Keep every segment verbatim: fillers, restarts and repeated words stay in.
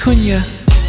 Cunha.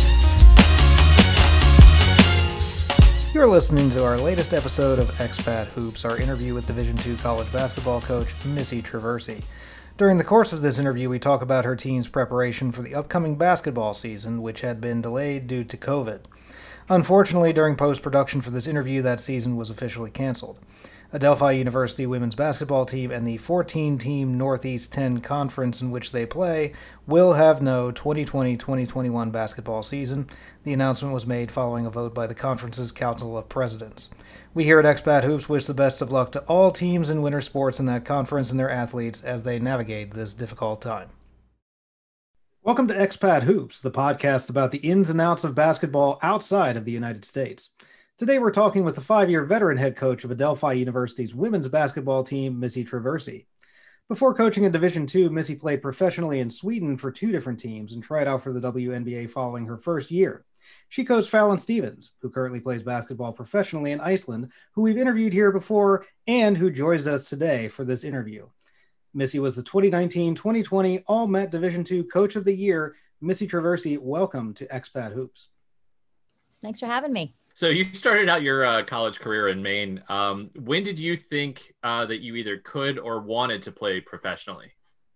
You're listening to our latest episode of Expat Hoops, our interview with Division two college basketball coach Missy Traversi. During the course of this interview, we talk about her team's preparation for the upcoming basketball season, which had been delayed due to COVID. Unfortunately, during post-production for this interview, that season was officially canceled. Adelphi University women's basketball team and the fourteen-team Northeast ten conference in which they play will have no twenty twenty twenty twenty-one basketball season. The announcement was made following a vote by the conference's Council of Presidents. We here at Expat Hoops wish the best of luck to all teams in winter sports in that conference and their athletes as they navigate this difficult time. Welcome to Expat Hoops, the podcast about the ins and outs of basketball outside of the United States. Today we're talking with the five-year veteran head coach of Adelphi University's women's basketball team, Missy Traversi. Before coaching in Division two, Missy played professionally in Sweden for two different teams and tried out for the W N B A following her first year. She coached Fallon Stevens, who currently plays basketball professionally in Iceland, who we've interviewed here before and who joins us today for this interview. Missy was the twenty nineteen twenty twenty All-Met Division two Coach of the Year. Missy Traversi, welcome to Expat Hoops. Thanks for having me. So you started out your uh, college career in Maine. Um, when did you think uh, that you either could or wanted to play professionally?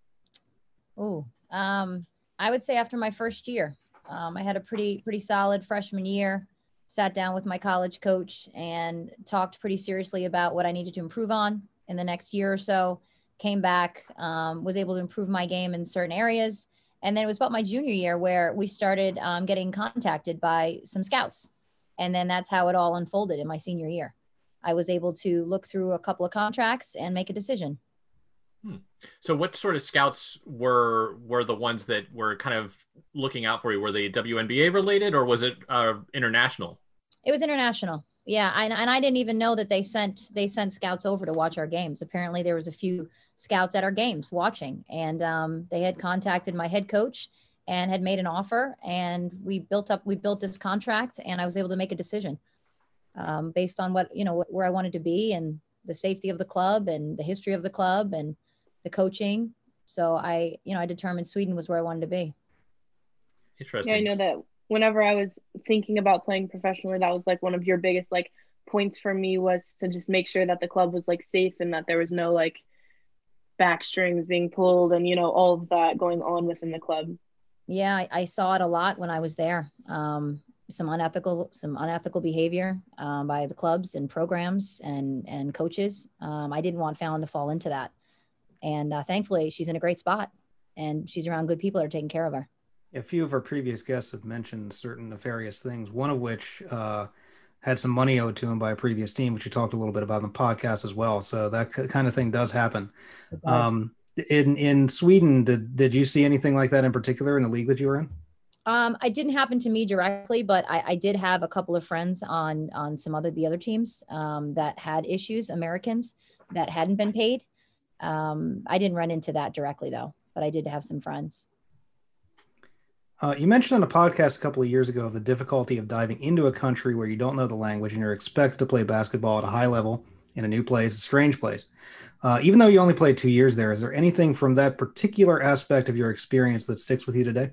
Oh, um, I would say after my first year. Um, I had a pretty, pretty solid freshman year, sat down with my college coach and talked pretty seriously about what I needed to improve on in the next year or so, came back, um, was able to improve my game in certain areas. And then it was about my junior year where we started um, getting contacted by some scouts. And then that's how it all unfolded in my senior year. I was able to look through a couple of contracts and make a decision. Hmm. So what sort of scouts were were the ones that were kind of looking out for you? Were they W N B A related or was it uh, international? It was international. Yeah. And, and I didn't even know that they sent they sent scouts over to watch our games. Apparently there was a few scouts at our games watching, and um, they had contacted my head coach and had made an offer, and we built up, we built this contract, and I was able to make a decision um, based on what, you know, where I wanted to be and the safety of the club and the history of the club and the coaching. So I, you know, I determined Sweden was where I wanted to be. Interesting. Yeah, I know that whenever I was thinking about playing professionally, that was like one of your biggest like points for me was to just make sure that the club was like safe and that there was no like backstrings being pulled and, you know, all of that going on within the club. Yeah, I, I saw it a lot when I was there. Um, some unethical, some unethical behavior um, by the clubs and programs and and coaches. Um, I didn't want Fallon to fall into that, and uh, thankfully, she's in a great spot, and she's around good people that are taking care of her. A few of our previous guests have mentioned certain nefarious things, one of which uh, had some money owed to him by a previous team, which we talked a little bit about in the podcast as well. So that kind of thing does happen. Um, In in Sweden, did did you see anything like that in particular in the league that you were in? Um, it didn't happen to me directly, but I, I did have a couple of friends on on some other the other teams um, that had issues, Americans that hadn't been paid. Um, I didn't run into that directly though, but I did have some friends. Uh, you mentioned on a podcast a couple of years ago the difficulty of diving into a country where you don't know the language and you're expected to play basketball at a high level in a new place, a strange place. Uh, even though you only played two years there, is there anything from that particular aspect of your experience that sticks with you today?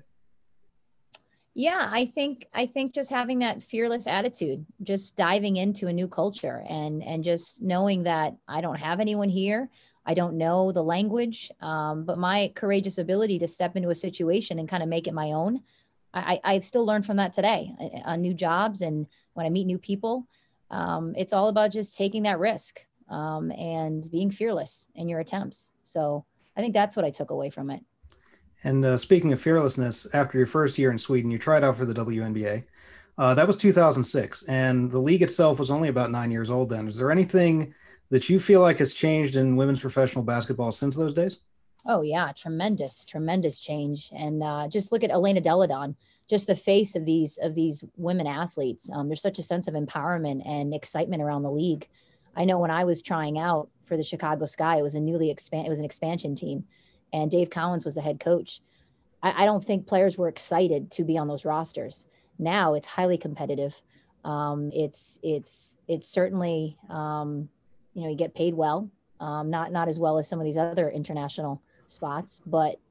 Yeah, I think I think just having that fearless attitude, just diving into a new culture and and just knowing that I don't have anyone here. I don't know the language, um, but my courageous ability to step into a situation and kind of make it my own. I, I still learn from that today on new jobs and when I meet new people. Um, it's all about just taking that risk. Um, and being fearless in your attempts. So I think that's what I took away from it. And uh, speaking of fearlessness, after your first year in Sweden, you tried out for the W N B A. Uh, that was two thousand six, and the league itself was only about nine years old then. Is there anything that you feel like has changed in women's professional basketball since those days? Oh, yeah, tremendous, tremendous change. And uh, just look at Elena Deladon, just the face of these of these women athletes. Um, there's such a sense of empowerment and excitement around the league. I know when I was trying out for the Chicago Sky, it was a newly expand, it was an expansion team, and Dave Collins was the head coach. I, I don't think players were excited to be on those rosters. Now it's highly competitive. Um, it's it's it's certainly um, you know, you get paid well, um, not not as well as some of these other international spots, but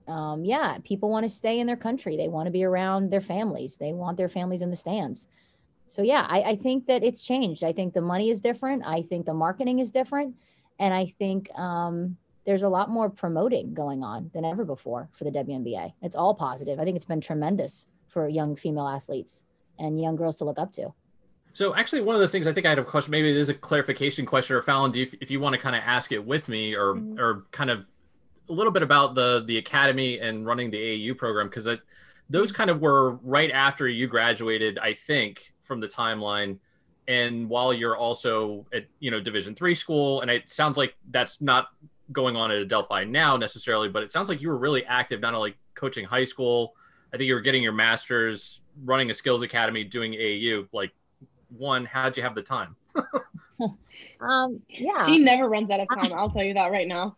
um, yeah, people want to stay in their country. They want to be around their families. They want their families in the stands. So yeah, I, I think that it's changed. I think the money is different. I think the marketing is different. And I think um, there's a lot more promoting going on than ever before for the W N B A. It's all positive. I think it's been tremendous for young female athletes and young girls to look up to. So actually, one of the things I think I had a question, maybe it is a clarification question, or Fallon, do you, if you want to kind of ask it with me, or mm-hmm. or kind of a little bit about the the academy and running the A A U program, because those kind of were right after you graduated, I think, from the timeline, and while you're also at, you know, Division three school, and it sounds like that's not going on at Adelphi now necessarily, but it sounds like you were really active, not only coaching high school. I think you were getting your master's, running a skills academy, doing A A U. Like, one, how'd you have the time? um, yeah, she never runs out of time. I'll tell you that right now.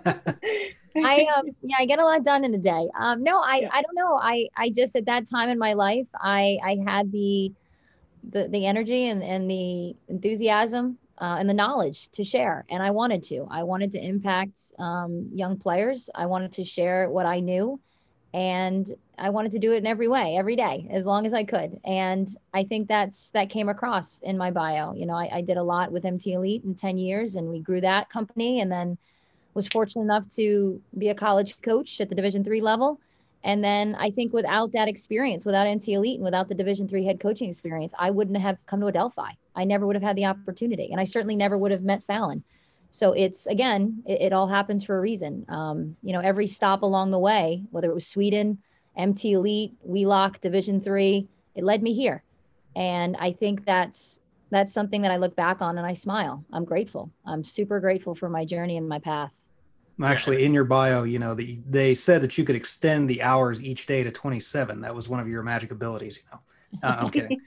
I um, yeah, I get a lot done in a day. Um, no, I yeah. I don't know. I I just at that time in my life, I I had the the the energy and and the enthusiasm uh, and the knowledge to share, and I wanted to. I wanted to impact um, young players. I wanted to share what I knew. And I wanted to do it in every way, every day, as long as I could. And I think that's, that came across in my bio. You know, I, I did a lot with M T Elite in ten years, and we grew that company, and then was fortunate enough to be a college coach at the Division three level. And then I think without that experience, without M T Elite and without the Division three head coaching experience, I wouldn't have come to Adelphi. I never would have had the opportunity. And I certainly never would have met Fallon. So it's, again, it, it all happens for a reason. Um, you know, every stop along the way, whether it was Sweden, M T Elite, Wheelock, Division three, it led me here. And I think that's, that's something that I look back on and I smile. I'm grateful. I'm super grateful for my journey and my path. Actually, in your bio, you know, the, they said that you could extend the hours each day to twenty-seven. That was one of your magic abilities, you know. Uh, I'm kidding.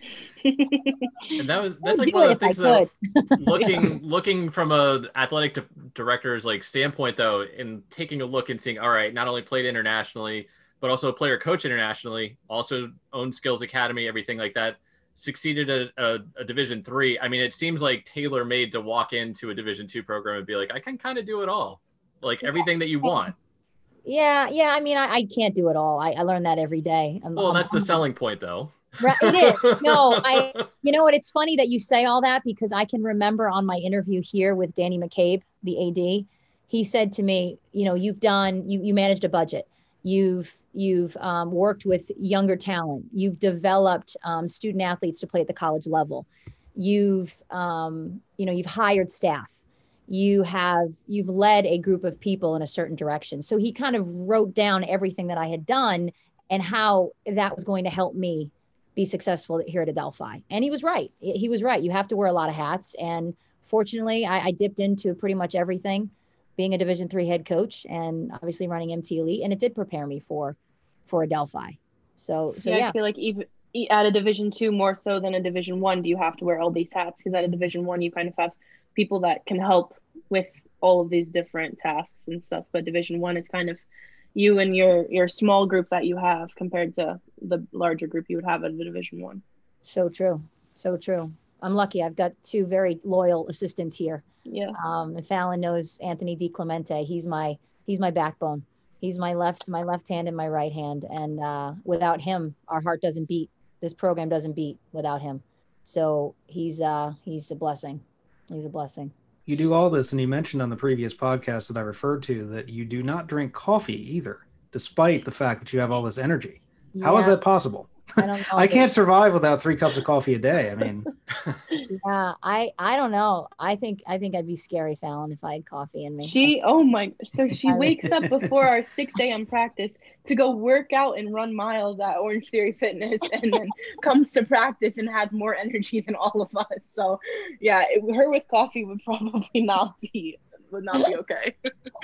And that was that's like one of the things though, looking looking from a athletic di- director's like standpoint though, and taking a look and seeing, all right, not only played internationally, but also player coach internationally, also owned skills academy, everything like that, succeeded at a, a division three. I mean, it seems like tailor made to walk into a division two program and be like, I can kind of do it all, like everything that you want. Yeah, yeah. I mean, I, I can't do it all. I, I learn that every day. I'm, well, I'm, that's the I'm, selling point, though. Right, it is. No, I. You know what? It's funny that you say all that, because I can remember on my interview here with Danny McCabe, the A D, he said to me, you know, you've done, you you managed a budget, you've you've um, worked with younger talent, you've developed um, student athletes to play at the college level, you've um, you know, you've hired staff. You have, you've led a group of people in a certain direction. So he kind of wrote down everything that I had done and how that was going to help me be successful here at Adelphi. And he was right. He was right. You have to wear a lot of hats. And fortunately, I, I dipped into pretty much everything, being a Division three head coach and obviously running M T Elite. And it did prepare me for, for Adelphi. So, so yeah, yeah. I feel like even at a Division two more so than a Division one, do you have to wear all these hats? Because at a Division one, you kind of have people that can help with all of these different tasks and stuff. But Division one, it's kind of you and your your small group that you have compared to the larger group you would have at the Division one. So true. So true. I'm lucky. I've got two very loyal assistants here. Yeah. Um, and Fallon knows Anthony DiClemente. He's my, he's my backbone. He's my left, my left hand and my right hand. And uh, without him, our heart doesn't beat. This program doesn't beat without him. So he's, uh, he's a blessing. He's a blessing. You do all this, and you mentioned on the previous podcast that I referred to that you do not drink coffee either, despite the fact that you have all this energy. Yeah. How is that possible? I don't know. I can't survive without three cups of coffee a day. I mean, yeah, I, I don't know. I think, I think I'd be scary, Fallon, if I had coffee in me. She, oh my, so she wakes up before our six a.m. practice to go work out and run miles at Orange Theory Fitness, and then comes to practice and has more energy than all of us. So yeah, it, her with coffee would probably not be, would not be okay.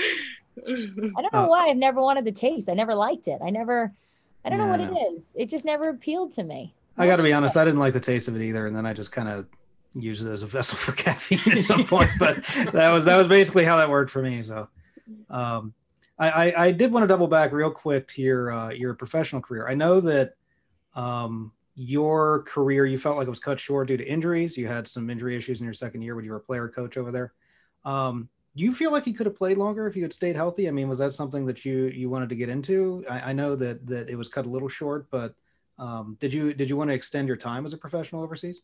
I don't know uh, why. I've never wanted the taste. I never liked it. I never, I don't yeah, know what it is. It just never appealed to me. I got to be honest. I didn't like the taste of it either. And then I just kind of used it as a vessel for caffeine at some point, but that was, that was basically how that worked for me. So um, I, I, I did want to double back real quick to your, uh, your professional career. I know that um, your career, you felt like it was cut short due to injuries. You had some injury issues in your second year when you were a player coach over there. Um, do you feel like he could have played longer if he had stayed healthy? I mean, was that something that you you wanted to get into? I, I know that that it was cut a little short, but um, did you did you want to extend your time as a professional overseas?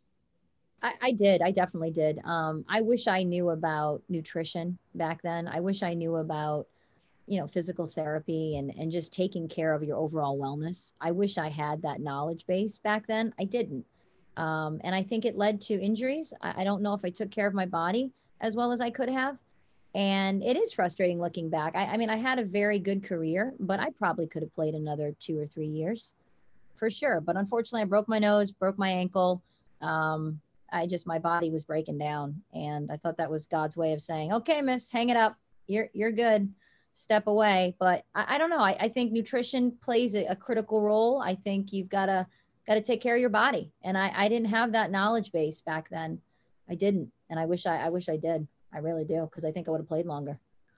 I, I did. I definitely did. Um, I wish I knew about nutrition back then. I wish I knew about, you know, physical therapy and, and just taking care of your overall wellness. I wish I had that knowledge base back then. I didn't. Um, and I think it led to injuries. I, I don't know if I took care of my body as well as I could have. And it is frustrating looking back. I, I mean, I had a very good career, but I probably could have played another two or three years for sure. But unfortunately, I broke my nose, broke my ankle. Um, I just, my body was breaking down. And I thought that was God's way of saying, okay, miss, hang it up. You're, you're good. Step away. But I, I don't know. I, I think nutrition plays a, a critical role. I think you've got to, got to take care of your body. And I, I didn't have that knowledge base back then. I didn't. And I wish I, I wish I did. I really do. Cause I think I would have played longer.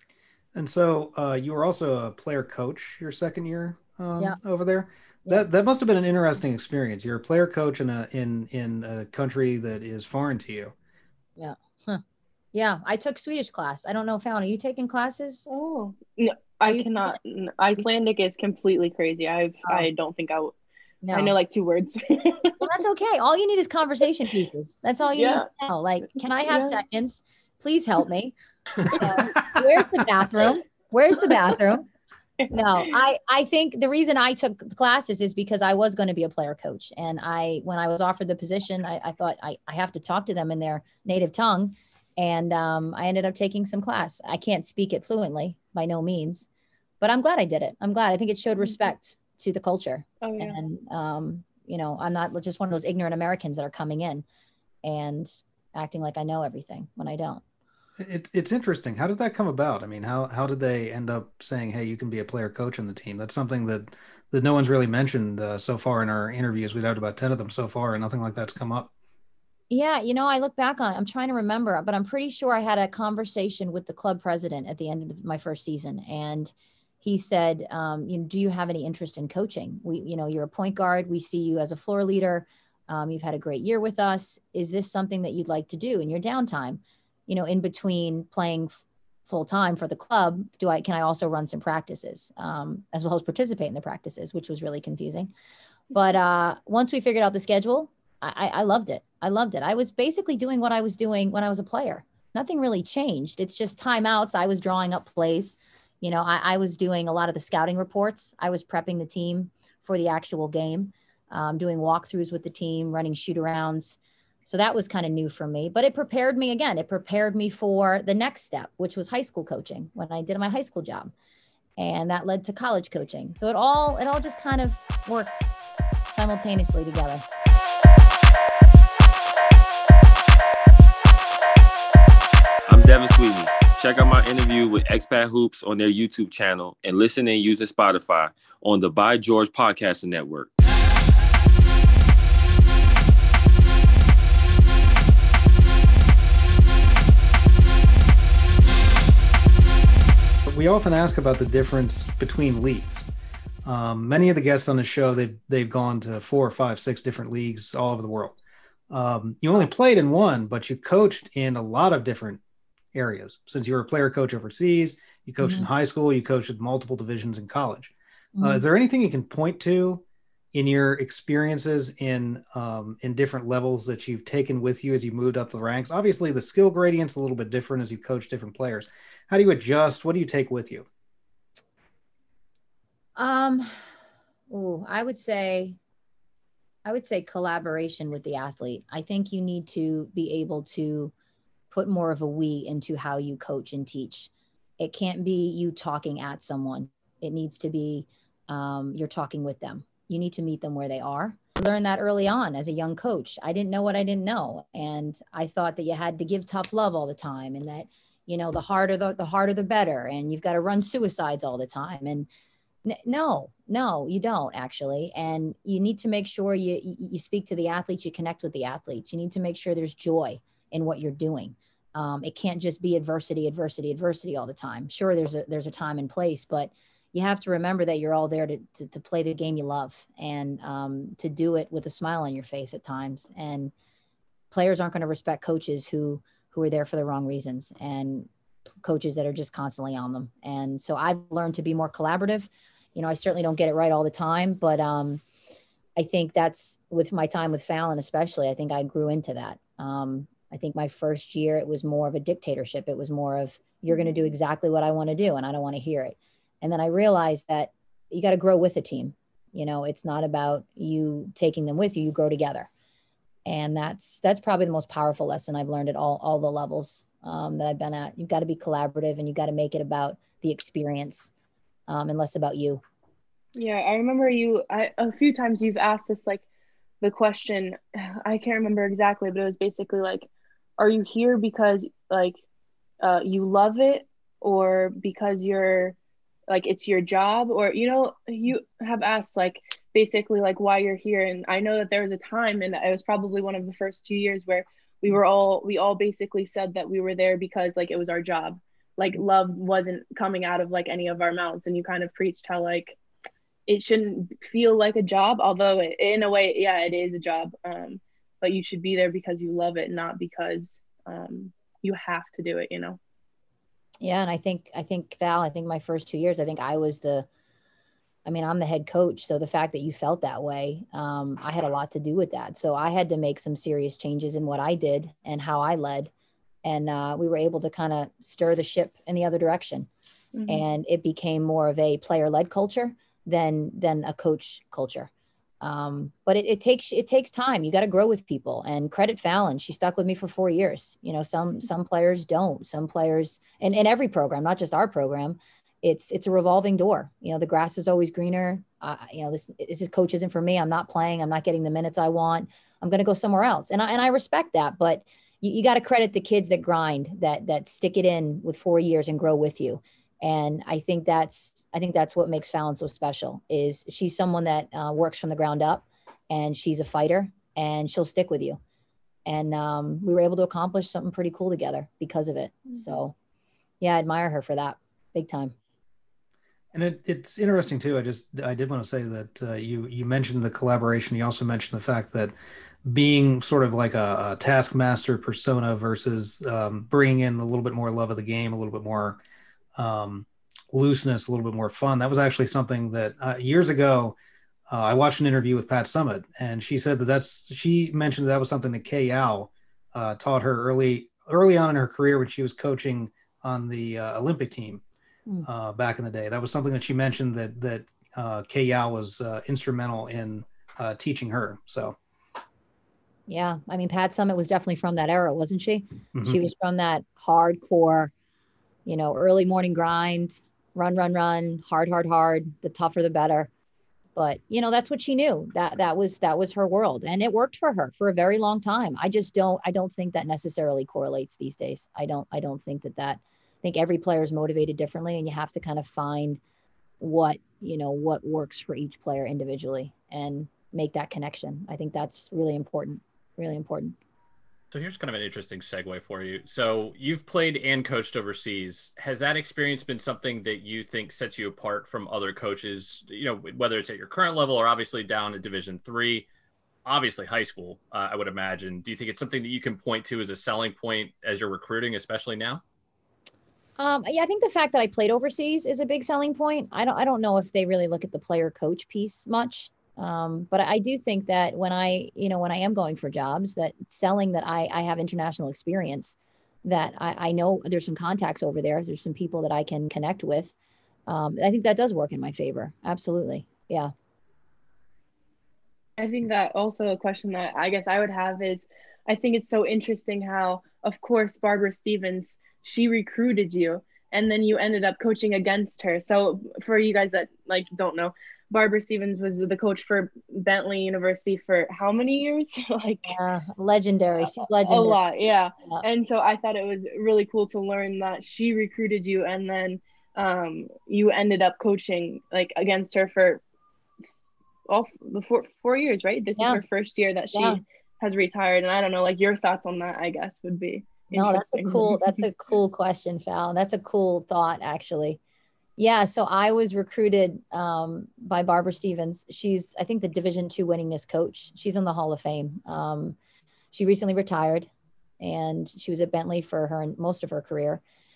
And so uh, you were also a player coach your second year um, yeah. over there. Yeah. That that must have been an interesting experience. You're a player coach in a in in a country that is foreign to you. Yeah. Huh. Yeah. I took Swedish class. I don't know, Fallon, are you taking classes? Oh, no, I cannot. No, Icelandic is completely crazy. I've, oh. I don't think I would. No. I know like two words. Well, that's okay. All you need is conversation pieces. That's all you yeah. need to know. Like, can I have yeah. seconds? Please help me. Uh, where's the bathroom? Where's the bathroom? No, I, I think the reason I took the classes is because I was going to be a player coach. And I, when I was offered the position, I, I thought I, I have to talk to them in their native tongue. And um, I ended up taking some class. I can't speak it fluently by no means, but I'm glad I did it. I'm glad. I think it showed respect to the culture. Oh, yeah. And, um, you know, I'm not just one of those ignorant Americans that are coming in and acting like I know everything when I don't. It's it's interesting. How did that come about? I mean, how how did they end up saying, "Hey, you can be a player coach on the team"? That's something that that no one's really mentioned uh, so far in our interviews. We've had about ten of them so far, and nothing like that's come up. Yeah, you know, I look back on it. I'm trying to remember, but I'm pretty sure I had a conversation with the club president at the end of my first season, and he said, um, "You know, do you have any interest in coaching? We, you know, you're a point guard. We see you as a floor leader. Um, you've had a great year with us. Is this something that you'd like to do in your downtime? You know, in between playing f- full time for the club, do I, can I also run some practices, um, as well as participate in the practices," which was really confusing. But uh, once we figured out the schedule, I, I loved it. I loved it. I was basically doing what I was doing when I was a player. Nothing really changed. It's just timeouts. I was drawing up plays. You know, I, I was doing a lot of the scouting reports. I was prepping the team for the actual game, um, doing walkthroughs with the team, running shoot arounds. So that was kind of new for me, but it prepared me again. It prepared me for the next step, which was high school coaching when I did my high school job. And that led to college coaching. So it all, it all just kind of worked simultaneously together. I'm Devin Sweetney. Check out my interview with Expat Hoops on their YouTube channel and listen and use Spotify on the By George Podcasting Network. We often ask about the difference between leagues. Um, many of the guests on the show, they've, they've gone to four or five, six different leagues all over the world. Um, you only played in one, but you coached in a lot of different areas. Since you were a player coach overseas, you coached mm-hmm. in high school, you coached at multiple divisions in college. Mm-hmm. Uh, is there anything you can point to in your experiences in um, in different levels that you've taken with you as you moved up the ranks? Obviously, the skill gradient's a little bit different as you coach different players. How do you adjust? What do you take with you? Um, ooh, I would say, I would say collaboration with the athlete. I think you need to be able to put more of a we into how you coach and teach. It can't be you talking at someone. It needs to be um, you're talking with them. You need to meet them where they are. I learned that early on as a young coach. I didn't know what I didn't know. And I thought that you had to give tough love all the time, and that, you know, the harder, the, the harder, the better. And you've got to run suicides all the time. And n- no, no, you don't actually. And you need to make sure you, you speak to the athletes, you connect with the athletes. You need to make sure there's joy in what you're doing. Um, it can't just be adversity, adversity, adversity all the time. Sure, there's a, there's a time and place, but you have to remember that you're all there to, to, to play the game you love, and um, to do it with a smile on your face at times. And players aren't going to respect coaches who, who are there for the wrong reasons. And coaches that are just constantly on them. And so I've learned to be more collaborative. You know, I certainly don't get it right all the time, but um, I think that's with my time with Fallon, especially, I think I grew into that. Um, I think my first year, it was more of a dictatorship. It was more of, you're going to do exactly what I want to do, and I don't want to hear it. And then I realized that you got to grow with a team. You know, it's not about you taking them with you, you grow together. And that's, that's probably the most powerful lesson I've learned at all, all the levels um, that I've been at. You've got to be collaborative, and you've got to make it about the experience um, and less about you. Yeah, I remember you, I, a few times you've asked this, like the question, I can't remember exactly, but it was basically like, are you here because like uh, you love it, or because you're like, it's your job? Or, you know, you have asked like basically like why you're here. And I know that there was a time, and it was probably one of the first two years, where we were all, we all basically said that we were there because like it was our job. Like love wasn't coming out of like any of our mouths. And you kind of preached how like it shouldn't feel like a job, although it, in a way, yeah, it is a job. Um, but you should be there because you love it, not because um, you have to do it, you know? Yeah. And I think, I think Val, I think my first two years, I think I was the, I mean, I'm the head coach. So the fact that you felt that way, um, I had a lot to do with that. So I had to make some serious changes in what I did and how I led. And uh, we were able to kind of stir the ship in the other direction. Mm-hmm. And it became more of a player-led culture than, than a coach culture. Um, but it, it takes, it takes time. You got to grow with people, and credit Fallon. She stuck with me for four years. You know, some, some players don't, some players, and in every program, not just our program, it's, it's a revolving door. You know, the grass is always greener. Uh, you know, this, this is coach isn't for me. I'm not playing. I'm not getting the minutes I want. I'm going to go somewhere else. And I, and I respect that, but you, you got to credit the kids that grind, that, that stick it in with four years and grow with you. And I think that's, I think that's what makes Fallon so special, is she's someone that uh, works from the ground up, and she's a fighter, and she'll stick with you. And um, we were able to accomplish something pretty cool together because of it. Mm-hmm. So yeah, I admire her for that big time. And it, it's interesting too. I just, I did want to say that uh, you, you mentioned the collaboration. You also mentioned the fact that being sort of like a, a taskmaster persona versus um, bringing in a little bit more love of the game, a little bit more um, looseness, a little bit more fun. That was actually something that uh, years ago, uh, I watched an interview with Pat Summitt, and she said that that's, she mentioned that, that was something that Kay Yow uh, taught her early, early on in her career when she was coaching on the uh, Olympic team uh, back in the day. That was something that she mentioned that, that uh, Kay Yow was uh, instrumental in uh, teaching her. So. Yeah. I mean, Pat Summitt was definitely from that era, wasn't she? Mm-hmm. She was from that hardcore, you know, early morning grind, run, run, run, hard, hard, hard, the tougher, the better. But, you know, that's what she knew. That, that was, that was her world, and it worked for her for a very long time. I just don't, I don't think that necessarily correlates these days. I don't, I don't think that that, I think every player is motivated differently, and you have to kind of find what, you know, what works for each player individually and make that connection. I think that's really important, really important. So here's kind of an interesting segue for you. So you've played and coached overseas. Has that experience been something that you think sets you apart from other coaches, you know, whether it's at your current level or obviously down at Division three, obviously high school, uh, I would imagine. Do you think it's something that you can point to as a selling point as you're recruiting, especially now? Um, yeah, I think the fact that I played overseas is a big selling point. I don't, I don't know if they really look at the player coach piece much. Um, but I do think that when I, you know, when I am going for jobs, that selling that I, I have international experience, that I, I know there's some contacts over there. There's some people that I can connect with. Um, I think that does work in my favor. Absolutely. Yeah. I think that also a question that I guess I would have is, I think it's so interesting how, of course, Barbara Stevens, she recruited you, and then you ended up coaching against her. So for you guys that like don't know, Barbara Stevens was the coach for Bentley University for how many years? like uh, legendary. She's legendary. A lot, yeah. yeah. And so I thought it was really cool to learn that she recruited you, and then um, you ended up coaching like against her for all the four, four years, right? This yeah. is her first year that she yeah. has retired. And I don't know, like your thoughts on that, I guess, would be No, that's a cool, that's a cool question, Fallon. That's a cool thought, actually. Yeah, so I was recruited um, by Barbara Stevens. She's, I think, the Division two winningest coach. She's in the Hall of Fame. Um, she recently retired, and she was at Bentley for her most of her career.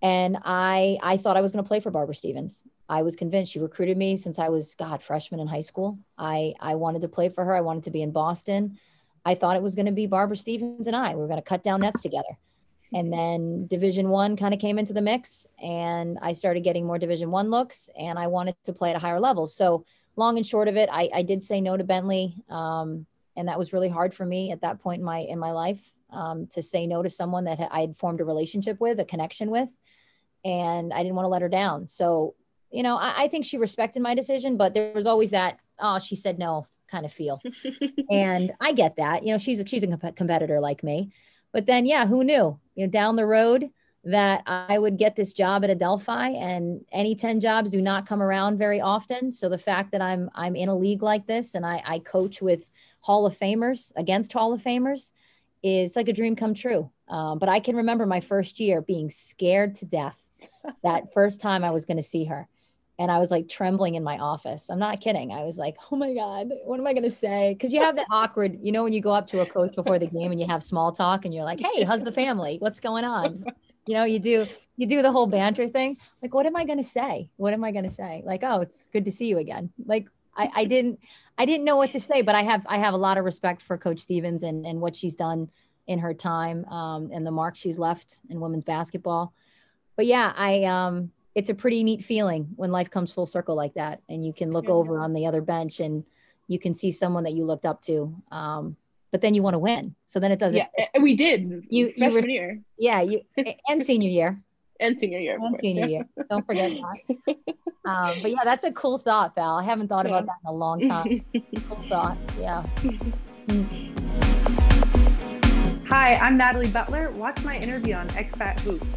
And I, I thought I was going to play for Barbara Stevens. I was convinced. She recruited me since I was, God, freshman in high school. I, I wanted to play for her. I wanted to be in Boston. I thought it was going to be Barbara Stevens and I. We were going to cut down nets together. And then Division One kind of came into the mix, and I started getting more Division One looks, and I wanted to play at a higher level. So long and short of it, I, I did say no to Bentley, um, and that was really hard for me at that point in my in my life, um, to say no to someone that I had formed a relationship with, a connection with, and I didn't want to let her down. So, you know, I, I think she respected my decision, but there was always that, oh, she said no kind of feel, and I get that. You know, she's a, she's a comp- competitor like me. But then, yeah, who knew, you know, down the road that I would get this job at Adelphi, and any ten jobs do not come around very often. So the fact that I'm, I'm in a league like this, and I, I coach with Hall of Famers against Hall of Famers, is like a dream come true. Um, but I can remember my first year being scared to death that first time I was going to see her. And I was like trembling in my office. I'm not kidding. I was like, oh my God, what am I going to say? Because you have that awkward, you know, when you go up to a coach before the game and you have small talk and you're like, hey, how's the family? What's going on? You know, you do, you do the whole banter thing. Like, what am I going to say? What am I going to say? Like, oh, it's good to see you again. Like, I, I didn't, I didn't know what to say, but I have, I have a lot of respect for Coach Stevens and, and what she's done in her time, um, and the mark she's left in women's basketball. But yeah, I, um, it's a pretty neat feeling when life comes full circle like that. And you can look yeah. over on the other bench and you can see someone that you looked up to. Um, but then you want to win. So then it doesn't. Yeah, we did. You, freshman you were, year. Yeah. You, and senior year. And senior year. And senior year. Don't forget that. Um, but yeah, that's a cool thought, Val. I haven't thought yeah. about that in a long time. Cool thought. Yeah. Hi, I'm Natalie Butler. Watch my interview on Expat Hoops.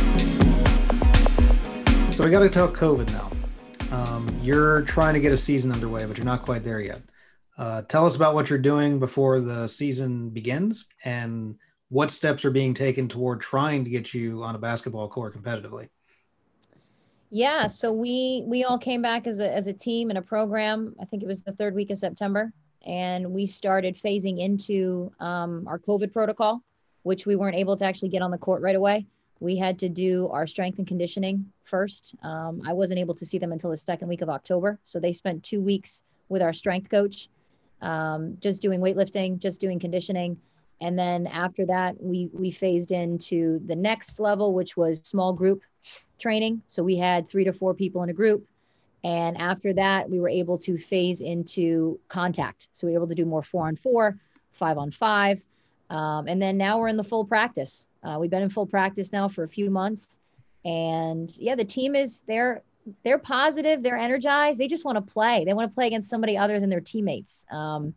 So we got to talk COVID now. Um, you're trying to get a season underway, but you're not quite there yet. Uh, tell us about what you're doing before the season begins and what steps are being taken toward trying to get you on a basketball court competitively. Yeah, so we we all came back as a as a team in a program. I think it was the third week of September, and we started phasing into um, our COVID protocol, which we weren't able to actually get on the court right away. We had to do our strength and conditioning first. Um, I wasn't able to see them until the second week of October. So they spent two weeks with our strength coach, um, just doing weightlifting, just doing conditioning. And then after that, we, we phased into the next level, which was small group training. So we had three to four people in a group. And after that, we were able to phase into contact. So we were able to do more four on four, five on five. Um, and then now we're in the full practice. Uh, we've been in full practice now for a few months, and yeah, the team is they're they're positive, they're energized. They just want to play. They want to play against somebody other than their teammates. Um,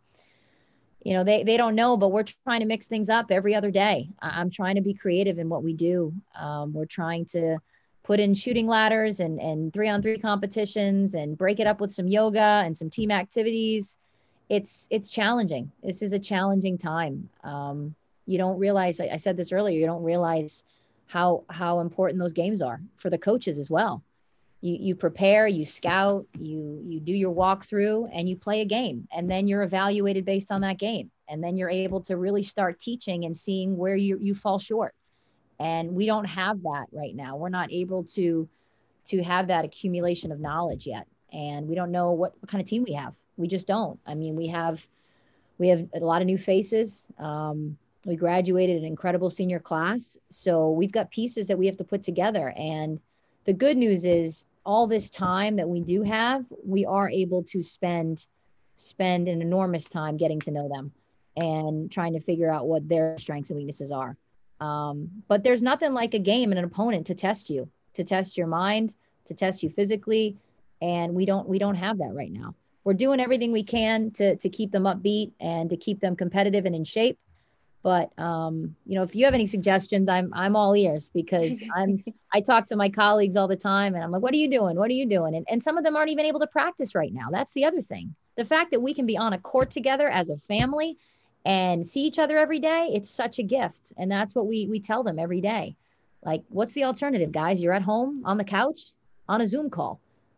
you know, they they don't know, but we're trying to mix things up every other day. I'm trying to be creative in what we do. Um, we're trying to put in shooting ladders and and three on three competitions and break it up with some yoga and some team activities. It's it's challenging. This is a challenging time. Um, you don't realize, I said this earlier, you don't realize how how important those games are for the coaches as well. You you prepare, you scout, you you do your walkthrough, and you play a game, and then you're evaluated based on that game, and then you're able to really start teaching and seeing where you you fall short. And we don't have that right now. We're not able to to have that accumulation of knowledge yet, and we don't know what, what kind of team we have. We just don't. I mean, we have we have a lot of new faces. Um, we graduated an incredible senior class. So we've got pieces that we have to put together. And the good news is all this time that we do have, we are able to spend, spend an enormous time getting to know them and trying to figure out what their strengths and weaknesses are. Um, but there's nothing like a game and an opponent to test you, to test your mind, to test you physically. And we don't, we don't have that right now. We're doing everything we can to, to keep them upbeat and to keep them competitive and in shape. But, um, you know, if you have any suggestions, I'm, I'm all ears, because I'm, I talk to my colleagues all the time and I'm like, what are you doing? What are you doing? And, and some of them aren't even able to practice right now. That's the other thing. The fact that we can be on a court together as a family and see each other every day, it's such a gift. And that's what we, we tell them every day. Like, what's the alternative, guys? You're at home on the couch on a Zoom call.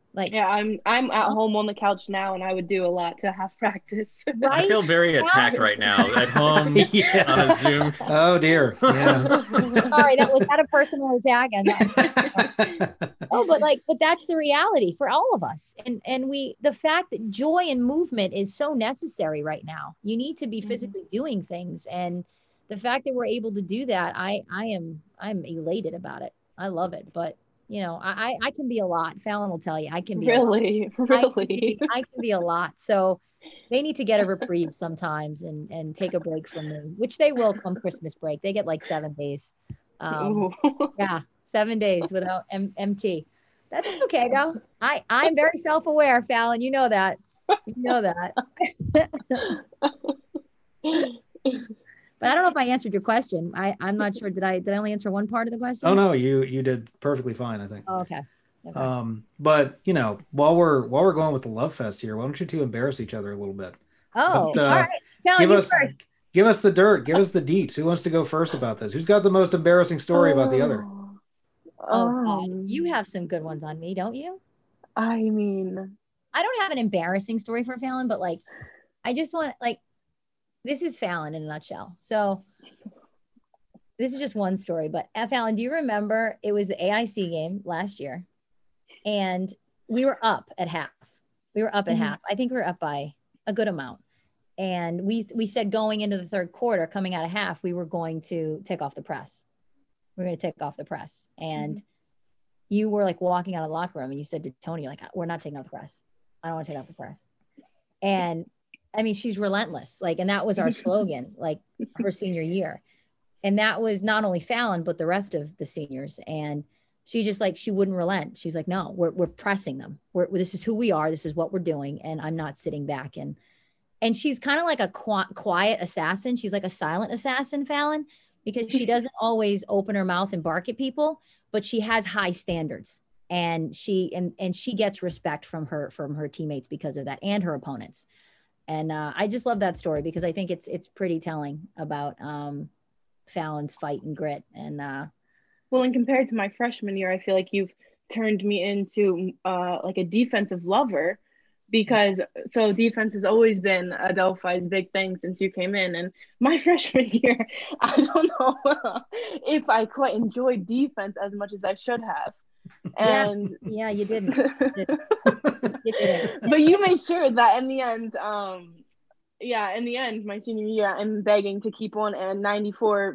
Like, Yeah, I'm I'm at home on the couch now, and I would do a lot to have practice. I right? feel very attacked right now at home Yeah. on a Zoom. Oh dear. Yeah. Sorry, that was that a personal attack? I'm not. Oh, but like, but that's the reality for all of us. And and we, the fact that joy and movement is so necessary right now. You need to be physically doing things, and the fact that we're able to do that, I I am I'm elated about it. I love it. But you know, I I can be a lot. Fallon will tell you, I can be Really, a lot. I can really. be, I can be a lot. So they need to get a reprieve sometimes and and take a break from me, which they will come Christmas break. They get like seven days. Um, Ooh. yeah, seven days without M- MT. That's okay though. I I'm very self-aware, Fallon. You know that. You know that. But I don't know if I answered your question. I I'm not sure. Did I did I only answer one part of the question? Oh no, you you did perfectly fine, I think. Oh, okay. Okay. Um, but you know, while we're while we're going with the love fest here, why don't you two embarrass each other a little bit? Oh, But, uh, all right. Fallon, give you us first. give us the dirt, give us the deets. Who wants to go first about this? Who's got the most embarrassing story about the other? Oh God, Um, you have some good ones on me, don't you? I mean, I don't have an embarrassing story for Fallon, but like, I just want like, this is Fallon in a nutshell. So this is just one story, but uh, Fallon, do you remember it was the A I C game last year, and we were up at half. We were up at Mhm. half. I think we were up by a good amount, and we we said going into the third quarter, coming out of half, we were going to take off the press. We're going to take off the press, and you were like walking out of the locker room, and you said to Tony, like, "We're not taking off the press. I don't want to take off the press." And I mean, she's relentless. Like, and that was our slogan, like her senior year. And that was not only Fallon, but the rest of the seniors. And she just like, she wouldn't relent. She's like, no, we're, we're pressing them. We're, this is who we are. This is what we're doing. And I'm not sitting back. And, and she's kind of like a qu- quiet assassin. She's like a silent assassin, Fallon, because she doesn't always open her mouth and bark at people, but she has high standards. And she, and, and she gets respect from her, from her teammates because of that, and her opponents. And uh, I just love that story because I think it's it's pretty telling about um, Fallon's fight and grit. And uh, well, and compared to my freshman year, I feel like you've turned me into uh, like a defensive lover, because so defense has always been Adelphi's big thing since you came in. And my freshman year, I don't know if I quite enjoyed defense as much as I should have. And yeah, yeah, you didn't. You didn't. You didn't. But you made sure that in the end, um, yeah, in the end, my senior year, I'm begging to keep on and ninety-four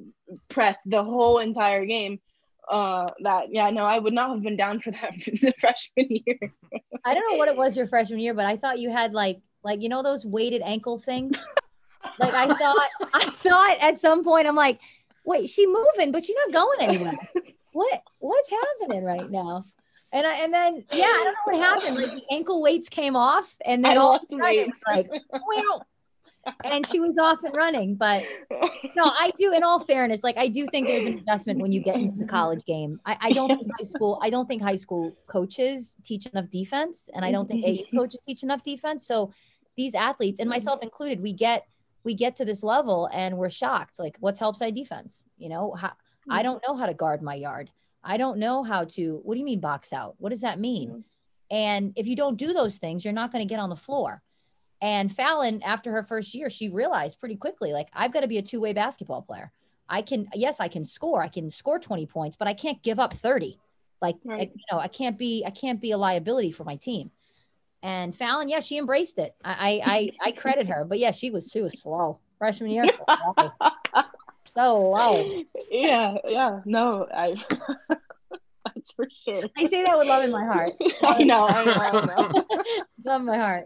press the whole entire game. Uh, that yeah, no, I would not have been down for that the freshman year. I don't know what it was your freshman year, but I thought you had like like you know those weighted ankle things. Like I thought, I thought at some point I'm like, wait, she moving, but she's not going anywhere. What what's happening right now? And I, and then yeah, I don't know what happened. Like the ankle weights came off, and then I all of lost a sudden it was weight. like, wow, and she was off and running. But no, I do. In all fairness, like I do think there's an adjustment when you get into the college game. I, I don't think high school. I don't think high school coaches teach enough defense, and I don't think A U coaches teach enough defense. So these athletes, and myself included, we get we get to this level and we're shocked. Like, what's help side defense? You know, how, I don't know how to guard my yard. I don't know how to, what do you mean box out? What does that mean? Mm-hmm. And if you don't do those things, you're not going to get on the floor. And Fallon, after her first year, she realized pretty quickly, like, I've got to be a two-way basketball player. I can, yes, I can score. I can score twenty points, but I can't give up thirty. Like, right. I, you know, I can't be, I can't be a liability for my team. And Fallon, yeah, she embraced it. I, I, I credit her, but yeah, she was, she was slow freshman year. Slow. So low. Yeah, yeah, no, I. That's for sure. I say that with love in my heart. I know, I know, I know. Love in my heart.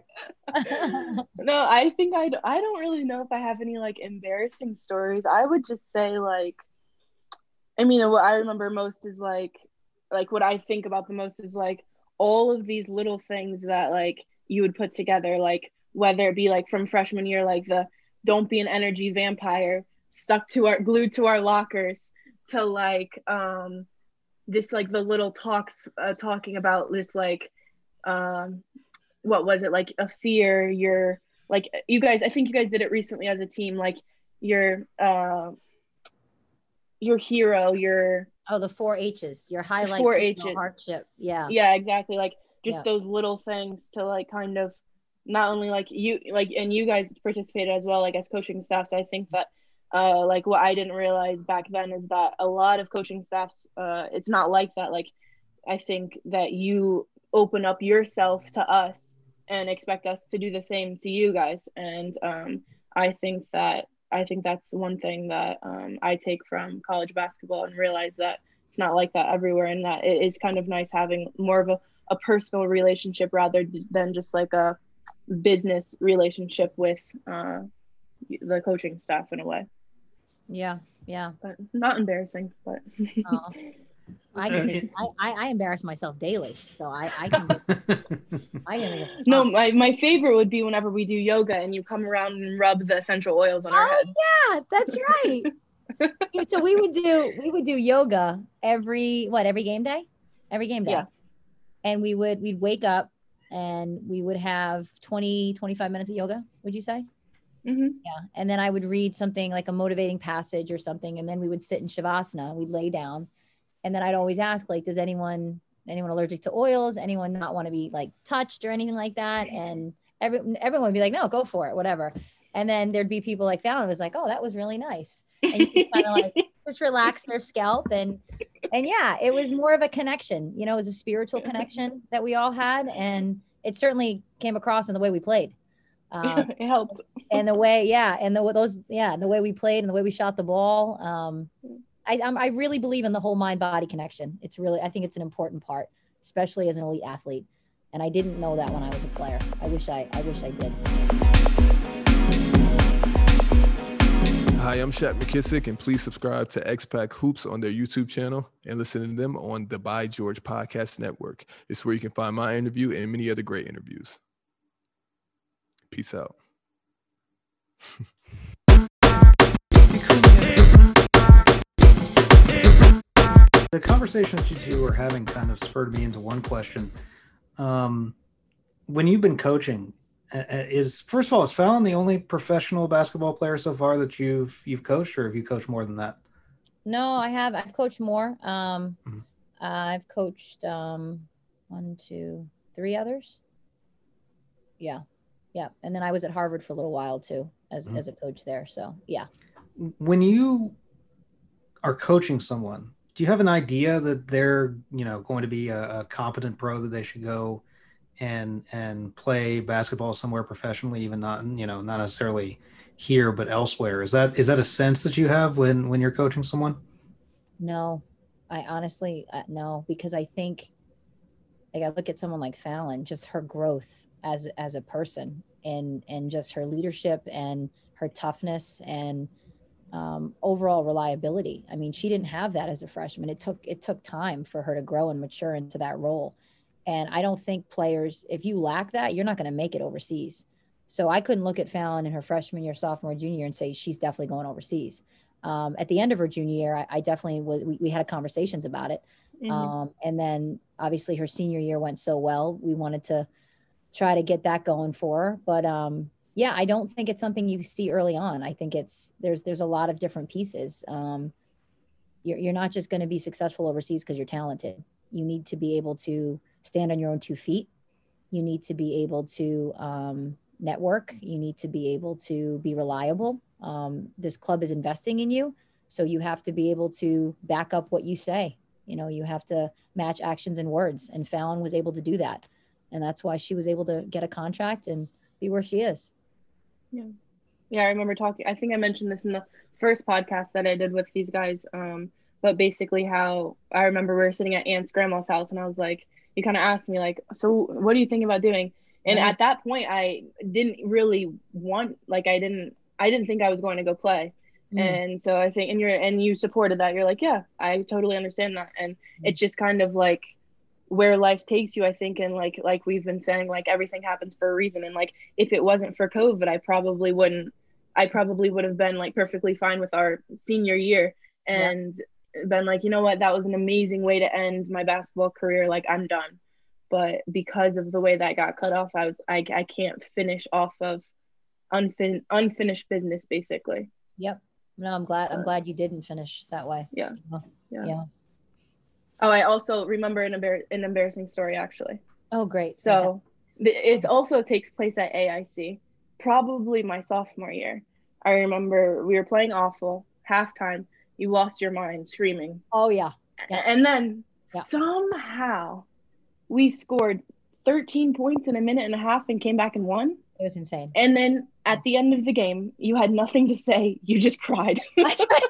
No, I think I, I don't really know if I have any like embarrassing stories. I would just say like, I mean, what I remember most is like, like what I think about the most is like all of these little things that like you would put together, like whether it be like from freshman year, like the don't be an energy vampire, stuck to our glued to our lockers, to like um just like the little talks uh, talking about this like um what was it, like a fear, your like you guys I think you guys did it recently as a team, like your uh your hero, your oh the four H's, your highlight, four H's, hardship. Yeah, yeah, exactly, like just Yeah. those little things to like kind of not only like you like and you guys participated as well, like as coaching staffs. I think that uh like what I didn't realize back then is that a lot of coaching staffs, uh it's not like that. Like I think that you open up yourself to us and expect us to do the same to you guys. And um, I think that I think that's one thing that um, I take from college basketball and realize that it's not like that everywhere, and that it is kind of nice having more of a, a personal relationship rather than just like a business relationship with uh, the coaching staff in a way. Yeah. Yeah. But not embarrassing, but Oh. I, can think, I, I embarrass myself daily, so I, I can. I can think of, no, my, my favorite would be whenever we do yoga and you come around and rub the essential oils on our oh, head. yeah, that's right. So we would do we would do yoga every what every game day, every game day, Yeah. And we would we'd wake up and we would have twenty, twenty-five minutes of yoga. Would you say? Mm-hmm. Yeah, and then I would read something like a motivating passage or something, and then we would sit in shavasana. We'd lay down. And then I'd always ask, like, does anyone, anyone allergic to oils, anyone not want to be like touched or anything like that? And every, everyone would be like, no, go for it, whatever. And then there'd be people like Fallon was like, oh, that was really nice. And you just kind of like just relax their scalp. And, and yeah, it was more of a connection, you know, it was a spiritual connection that we all had. And it certainly came across in the way we played. Um, it helped. And the way, yeah. And the, those, yeah, the way we played and the way we shot the ball. Um, I, I'm, I really believe in the whole mind-body connection. It's really, I think it's an important part, especially as an elite athlete. And I didn't know that when I was a player. I wish I, I wish I did. Hi, I'm Shaq McKissick, and please subscribe to X-Pac Hoops on their YouTube channel and listen to them on the By George Podcast Network. It's where you can find my interview and many other great interviews. Peace out. The conversation that you two were having kind of spurred me into one question. Um, when you've been coaching, uh, is first of all, is Fallon the only professional basketball player so far that you've you've coached, or have you coached more than that? No, I have. I've coached more. Um, Mhm. uh, I've coached um, one, two, three others. Yeah, yeah. And then I was at Harvard for a little while too, as Mhm. as a coach there. So yeah. When you are coaching someone, do you have an idea that they're, you know, going to be a, a competent pro, that they should go and and play basketball somewhere professionally, even not, you know, not necessarily here but elsewhere? Is that is that a sense that you have when when you're coaching someone? No, I honestly uh, no, because I think like I look at someone like Fallon, just her growth as as a person, and and just her leadership and her toughness and um, overall reliability. I mean, she didn't have that as a freshman. It took it took time for her to grow and mature into that role. And I don't think players, if you lack that, you're not going to make it overseas. So I couldn't look at Fallon in her freshman year, sophomore, junior year and say she's definitely going overseas. Um, at the end of her junior year, I, I definitely was, we, we had conversations about it. Mm-hmm. Um, and then obviously her senior year went so well. We wanted to try to get that going for her. But um, yeah, I don't think it's something you see early on. I think it's, there's, there's a lot of different pieces. Um, you're, you're not just going to be successful overseas because you're talented. You need to be able to stand on your own two feet. You need to be able to um, network. You need to be able to be reliable. Um, this club is investing in you. So you have to be able to back up what you say. You know, you have to match actions and words. And Fallon was able to do that. And that's why she was able to get a contract and be where she is. Yeah. Yeah, I remember talking, I think I mentioned this in the first podcast that I did with these guys. Um, but basically how I remember we were sitting at Aunt's grandma's house and I was like, you kind of asked me like, so what do you think about doing? And Right. at that point I didn't really want, like, I didn't, I didn't think I was going to go play. Mm. And so I think, and you're, and you supported that. You're like, yeah, I totally understand that. And mm. it's just kind of like where life takes you, I think. And like, like we've been saying, like everything happens for a reason. And like, if it wasn't for COVID, I probably wouldn't, I probably would have been like perfectly fine with our senior year and yeah. been like, you know what, that was an amazing way to end my basketball career. Like I'm done. But because of the way that got cut off, I was, I, I can't finish off of unfin- unfinished business basically. Yep. No, I'm glad, I'm glad you didn't finish that way. Yeah. Yeah. Yeah. yeah. Oh, I also remember an, embar- an embarrassing story actually. Oh, great. So th- it also takes place at A I C, probably my sophomore year. I remember we were playing awful, halftime. You lost your mind screaming. Oh, yeah. Yeah. And then Yeah. somehow we scored thirteen points in a minute and a half and came back and won. It was insane. And then at the end of the game, you had nothing to say. You just cried. That's right.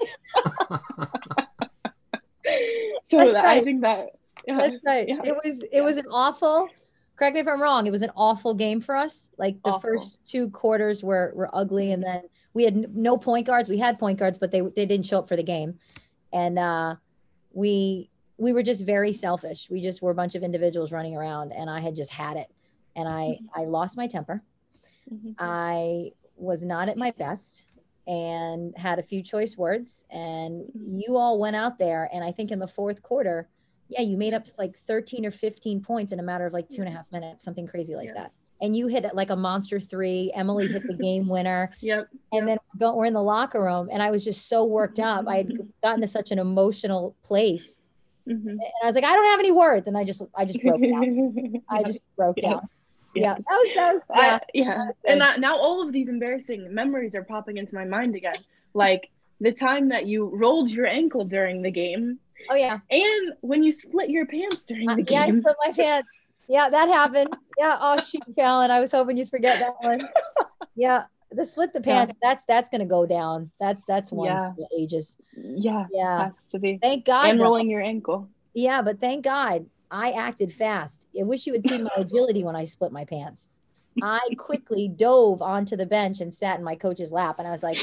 So That's that, right. I think that yeah, That's right. yeah. It was it was an awful, correct me if I'm wrong, it was an awful game for us. Like the Awful. first two quarters were were ugly, and then we had n- no point guards. We had point guards, but they they didn't show up for the game. And uh we we were just very selfish. We just were a bunch of individuals running around, and I had just had it. And I I lost my temper. Mhm. I was not at my best and had a few choice words, and you all went out there, and I think in the fourth quarter, yeah, you made up like thirteen or fifteen points in a matter of like two and a half minutes, something crazy like Yeah. that. And you hit it like a monster three. Emily hit the game winner. Yep. And then we go, we're in the locker room, and I was just so worked up. I had gotten to such an emotional place, Mhm. and I was like, I don't have any words, and I just, I just broke down. I just broke Yes. down. Yeah, Yes. that was, that was, yeah. I, yeah. That's And good. I, now all of these embarrassing memories are popping into my mind again. Like the time that you rolled your ankle during the game, Oh yeah. and when you split your pants during Uh, the yeah, I game. split my pants. Yeah, that happened. Yeah. Oh shoot, Fallon. I was hoping you'd forget that one. Yeah. The split the pants, that's that's gonna go down. That's that's one Yeah. for the ages. Yeah, Yeah. has to be. Thank God. And though. rolling your ankle. Yeah, but thank God I acted fast. I wish you had seen my agility when I split my pants. I quickly dove onto the bench and sat in my coach's lap, and I was like,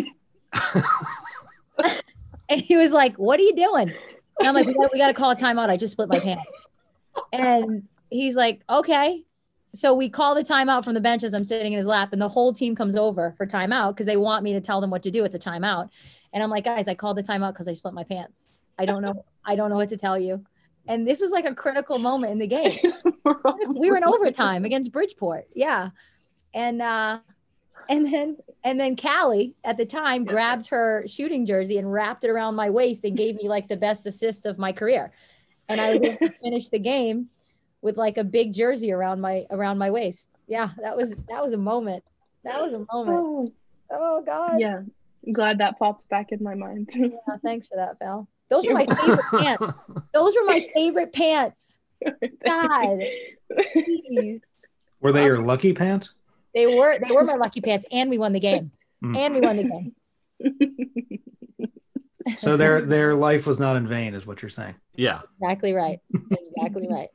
and he was like, "What are you doing?" And I'm like, "We got we got to call a timeout. I just split my pants." And he's like, "Okay." So we call the timeout from the bench as I'm sitting in his lap, and the whole team comes over for timeout because they want me to tell them what to do. It's a timeout, and I'm like, "Guys, I called the timeout because I split my pants. I don't know. I don't know what to tell you." And this was like a critical moment in the game. We were in overtime against Bridgeport. Yeah. And uh and then and then Callie at the time grabbed her shooting jersey and wrapped it around my waist and gave me like the best assist of my career. And I was able to finish the game with like a big jersey around my around my waist. Yeah, that was that was a moment. That was a moment. Oh, Oh God. yeah. I'm glad that popped back in my mind. Yeah, thanks for that, Val. Those were my favorite pants. Those were my favorite pants. God. Jeez. Were they your lucky pants? They were they were my lucky pants, and we won the game. Mm. And we won the game. So their their life was not in vain, is what you're saying. Yeah. Exactly right. Exactly right.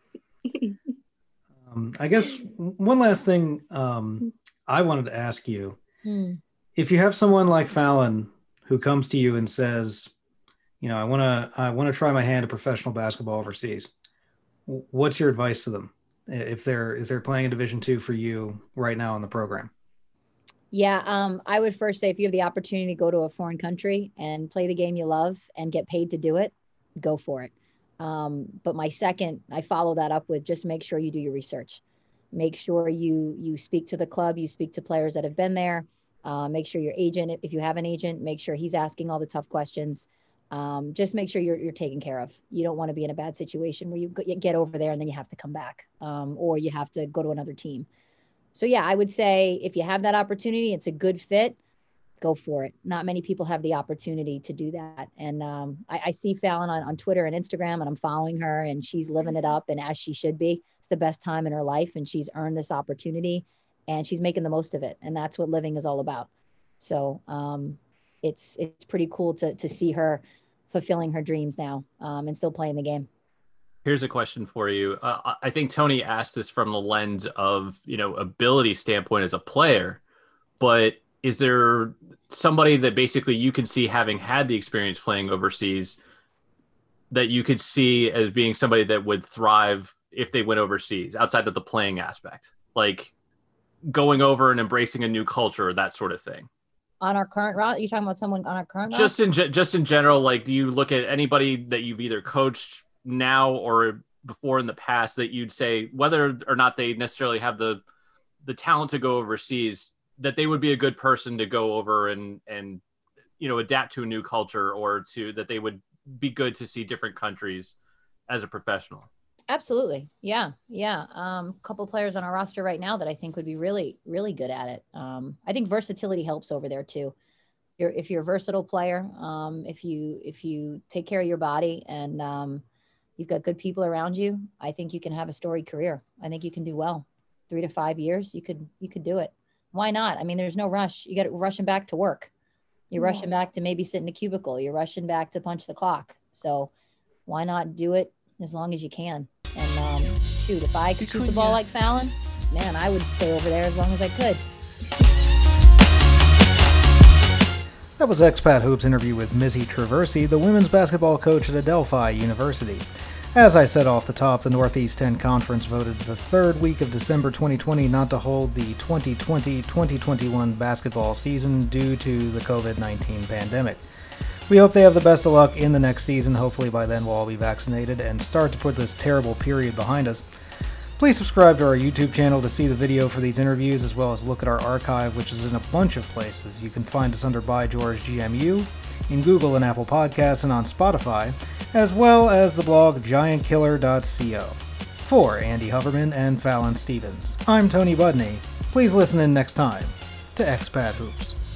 Um, I guess one last thing um, I wanted to ask you: Hmm. if you have someone like Fallon who comes to you and says, "You know, I want to I want to try my hand at professional basketball overseas," w- what's your advice to them if they're if they're playing a Division two for you right now in the program? Yeah, um, I would first say if you have the opportunity to go to a foreign country and play the game you love and get paid to do it, go for it. Um, but my second, I follow that up with just make sure you do your research. Make sure you you speak to the club, you speak to players that have been there. Uh, make sure your agent, if you have an agent, make sure he's asking all the tough questions. Um, just make sure you're you're taken care of. You don't want to be in a bad situation where you g- you get over there and then you have to come back, um, or you have to go to another team. So yeah, I would say if you have that opportunity, it's a good fit, go for it. Not many people have the opportunity to do that. And um, I, I see Fallon on, on Twitter and Instagram, and I'm following her, and she's living it up, and as she should be. It's the best time in her life, and she's earned this opportunity, and she's making the most of it. And that's what living is all about. So um, it's it's pretty cool to to see her fulfilling her dreams now um, and still playing the game. Here's a question for you. Uh, I think Tony asked this from the lens of, you know, ability standpoint as a player, but is there somebody that basically you can see having had the experience playing overseas that you could see as being somebody that would thrive if they went overseas outside of the playing aspect, like going over and embracing a new culture, that sort of thing? On our current route, you talking about someone on our current route? Just in ge- just in general, like, do you look at anybody that you've either coached now or before in the past that you'd say, whether or not they necessarily have the the talent to go overseas, that they would be a good person to go over and and you know adapt to a new culture, or to that they would be good to see different countries as a professional? Absolutely. Yeah. Yeah. Um, a couple of players on our roster right now that I think would be really, really good at it. Um, I think versatility helps over there too. You're, if you're a versatile player, um, if you, if you take care of your body and um, you've got good people around you, I think you can have a storied career. I think you can do well. Three to five years, you could, you could do it. Why not? I mean, there's no rush. You got to rushing back to work. You're yeah. rushing back to maybe sit in a cubicle. You're rushing back to punch the clock. So why not do it as long as you can? And um, shoot, if I could shoot the ball like Fallon, man, I would stay over there as long as I could. That was Expat Hoops interview with Missy Traversi, the women's basketball coach at Adelphi University. As I said off the top, the Northeast ten Conference voted the third week of December twenty twenty not to hold the twenty twenty twenty twenty-one basketball season due to the covid nineteen pandemic. We hope they have the best of luck in the next season. Hopefully by then we'll all be vaccinated and start to put this terrible period behind us. Please subscribe to our YouTube channel to see the video for these interviews, as well as look at our archive, which is in a bunch of places. You can find us under By George G M U, in Google and Apple Podcasts, and on Spotify, as well as the blog giant killer dot co. For Andy Huberman and Fallon Stevens, I'm Tony Budney. Please listen in next time to Expat Hoops.